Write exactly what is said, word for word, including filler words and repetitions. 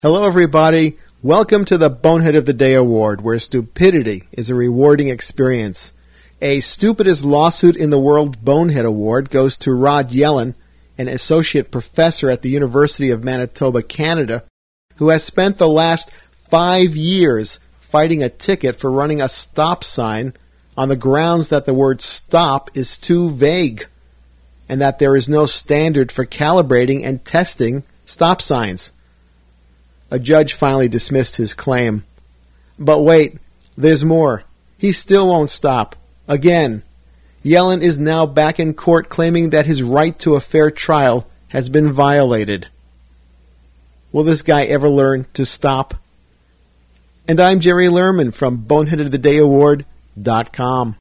Hello, everybody. Welcome to the Bonehead of the Day Award, where stupidity is a rewarding experience. A Stupidest Lawsuit in the World Bonehead Award goes to Rod Yellen, an associate professor at the University of Manitoba, Canada, who has spent the last five years fighting a ticket for running a stop sign on the grounds that the word stop is too vague and that there is no standard for calibrating and testing stop signs. A judge finally dismissed his claim. But wait, there's more. He still won't stop. Again. Yellen is now back in court claiming that his right to a fair trial has been violated. Will this guy ever learn to stop? And I'm Jerry Lerman from bonehead of the day award dot com.